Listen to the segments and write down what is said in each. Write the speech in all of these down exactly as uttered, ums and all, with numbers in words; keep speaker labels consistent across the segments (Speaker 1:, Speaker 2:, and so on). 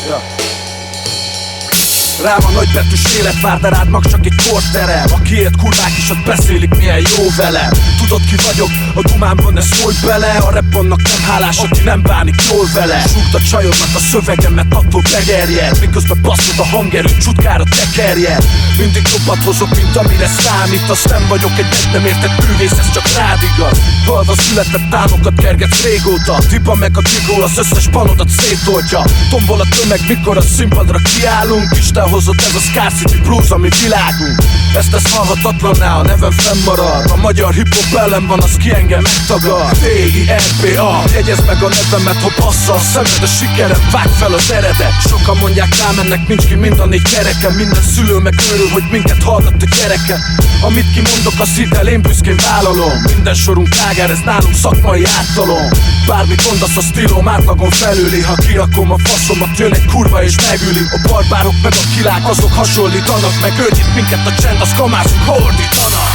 Speaker 1: Ja. Rám a nagybetűs élet vár, de rád mag csak egy korterem. A kiélt kurvák is ott beszélik, milyen jó velem. Tudod ki vagyok, a dumámban ne szólj bele. A rap annak nem hálás, aki nem bánik jól vele. Súgd a csajodnak a szövegemet, attól begerjed. Miközben basszod a hangerőt, csutkára tekerjed. Mindig jobbat hozok, mint amire számít. Azt nem vagyok egy meg nem értett művész, ez csak rád igaz. Halva született támokat kergetsz régóta. Tipa meg a digó, az összes panodat szétoltja. Tombol a tömeg, mikor a színpadra kiállunk. Isten hozott ez a Scarcity Blues, ami világunk. Ezt tesz halhatatlanná, a nevem fennmarad. A magyar hip-hop ellen van, az ki engem megtagad. T I R P A, jegyezd meg a nevemet, ha passza a szemed a sikerem, vágd fel az eredet. Sokan mondják rám, ennek nincs ki mind a négy kereken. Minden szülő meg örül, hogy minket hallgat a gyereke. Amit kimondok, azt hidd el, én büszkén vállalom. Minden sorunk tágár, ez nálunk szakmai ártalom. Bármit mondasz, a stílom átlagon felüli. Ha kirakom a faszomat, jön egy kurva és megüli. A barbárok meg a kilák, azok hasonlítanak. Meg őrjít minket a csend, az kamászunk hordítanak.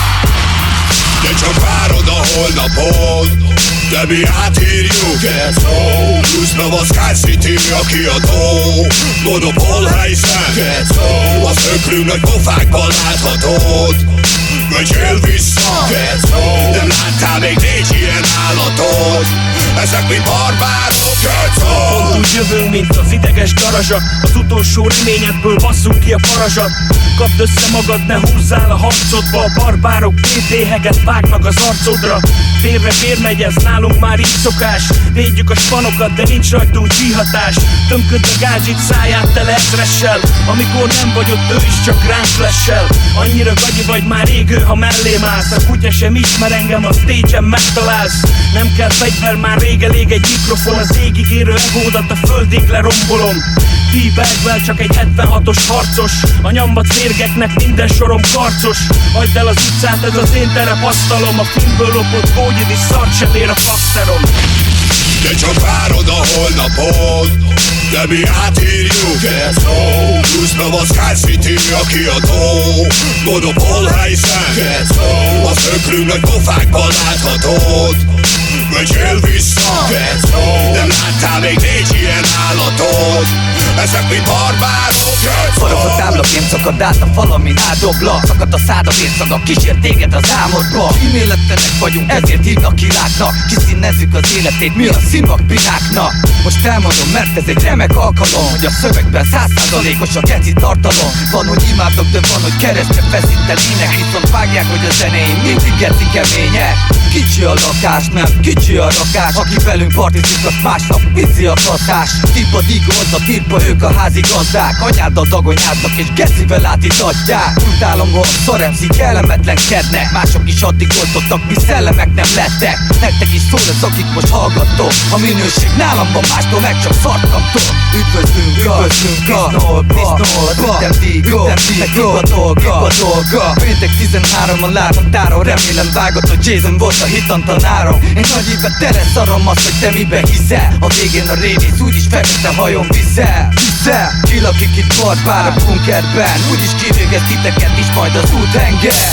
Speaker 2: De csak várod a holnapot, de mi átírjuk ezt. Pluszban a Scarcity a kiadó, monopól helyzet. Az ökrünk nagy pofákban láthatod, mögyél vissza. Nem láttál még négy ilyen állatot, ezek mind barbárok.
Speaker 3: Pont úgy jövünk, mint az ideges darazsak. Az utolsó reményedből basszunk ki a parazsat. Kapd össze magad, ne húzzál a harcodba. A barbárok té té-heget vágnak az arcodra. Vérre vér megy, ez nálunk már így szokás. Védjük a spanokat, de nincs rajtunk zsihatás. Tömköd a gázsit száját tele ezressel. Amikor nem vagy ott, ő is csak ránk flessel. Annyira gagyi vagy, már égő, ha mellém állsz. A kutya sem ismer engem, a stage-en megtalálsz. Nem kell fegyver, már rég elég egy mikrofon. Az égig érő egódat a földig lerombolom. T-bagvel csak egy hetvenhatos harcos. A nyambat férgeknek minden sorom karcos. Hagyd el az utcát, ez az én terepasztalom. A filmből lopott gógyid is szart sem ér a faxerom.
Speaker 2: De csak várod a holnapot, de mi átírjuk ezt. Pluszban a Scarcity a kiadó, monopól helyzet. Az ökrünk nagy pofákban láthatod, mögyél vissza. Nem láttál még négy ilyen állatot, ezek mind barbárok.
Speaker 4: Forog a táblafém, szakad át a fal, amin áldogla. Szakad a szád, a vérszaga, kísér téged az álmodba. Kíméletlenek vagyunk, ezért hívnak királynak. Kiszínezzük az életét, mi a színvak piráknak. Most elmondom, mert ez egy remek alkalom, hogy a szövegben száz százalékos a geci tartalom. Van, hogy imádok, de van, hogy keresztre feszítenének. Viszont vágják, hogy a zenéim mindig geci kemények. Kicsi a lakás, nem kicsi a rakás. Aki velünk partizik, az másnap viszi a kaszás. Tipa digó, az a tirpa, ők a házi gazdák. Anyáddal dagonyáznak és gecivel átítatják. Utálom, ha a szaremszi kellemetlenkednek. Mások is addig oltottak, mi szellemek nem lettek. Nektek is szól ez, akik most hallgattok. A minőség nálam van, mástól meg csak szart kaptok. Üdvözlünk a, üdvözlünk a disznóba, ütem digó, meg hiba dolga, hiba dolga. Péntek tizenháromon láthatáron, remélem vágott, hogy Jason volt a hitantanárom. Én nagy évet tele szarom azt, hogy te miben hiszel. A végén a révész úgyis fekete hajón viszel. Viszel, kilakik itt barbár a bunkerben. Úgyis kivégez titeket is majd az út enged.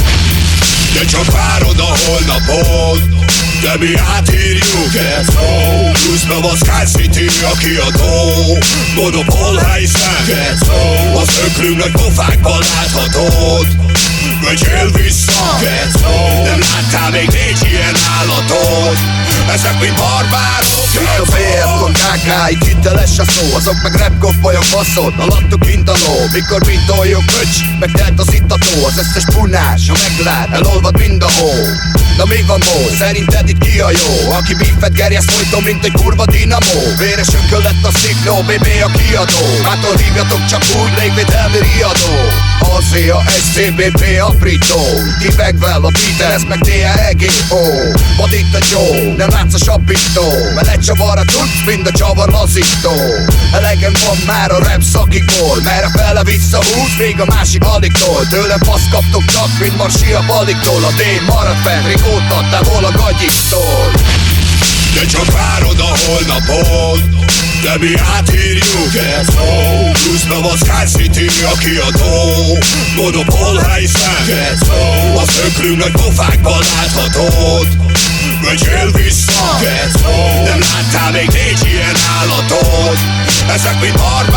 Speaker 2: De csak várod a holnapot, de mi átírjuk ezt. Pluszban a Scarcity a kiadó, monopól helyzet. Az ökrünk nagy pofákban láthatod, mögyél vissza. Nem láttál még négy ilyen állatot, ezek mind barbárok.
Speaker 5: Itt a bé ef-kon ká ká, itt hiteles a szó. Azok meg rap gobbajok baszod, alattuk kint a ló. Mikor mint toljok köcs, meg telt az ittató. Az összes punás, ha meglát, elolvad mind a hó. Na mi van mó? Szerinted itt ki a jó? Aki beefet gerjeszt folyton, mint egy kurva dinamó. Véres önkön lett a szikló, bé bé a kiadó. Mától hívjatok csak úgy, légvédelmi riadó. á zé á es cé bé pé aprító. Kivegvel a Beatles, meg té á gé ó. Vad itt a Joe, nem látsz a sapító. Mert csavar a tudsz, mind a csavar lazító. Elegem van már a rap szakikból. Merre fele visszahúz, még a másik alig tol. Tőlem fasz kaptok csak, mint Marsi a baliktól. A dén marad fenn, régóta távol a gagyiktól.
Speaker 2: De csak várod a holnapot, de mi átírjuk ezt. Pluszban a Scarcity a kiadó, monopól helyzet. Az ökrünk nagy pofákban láthatod, mögyél vissza. Nem láttál még négy ilyen állatot, ezek mind barbárok.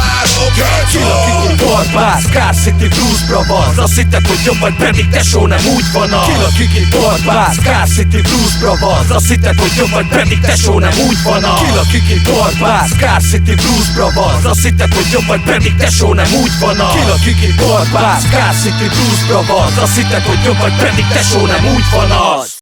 Speaker 1: barbász, Scar City Blues Brothers. Azt hitted, hogy jobb vagy, pedig tesó nem úgy van az. Kill a kiki barbász, Scar City Blues Brothers. Azt hitted, hogy jobb vagy, pedig tesó nem úgy van az. Kill a kiki barbász, Scar City Blues Brothers. Azt hitted, hogy jobb vagy, pedig tesó nem úgy van az. Kill a kiki barbász, Scar City Blues Brothers. Azt hitted, hogy jobb vagy, pedig tesó nem úgy van az.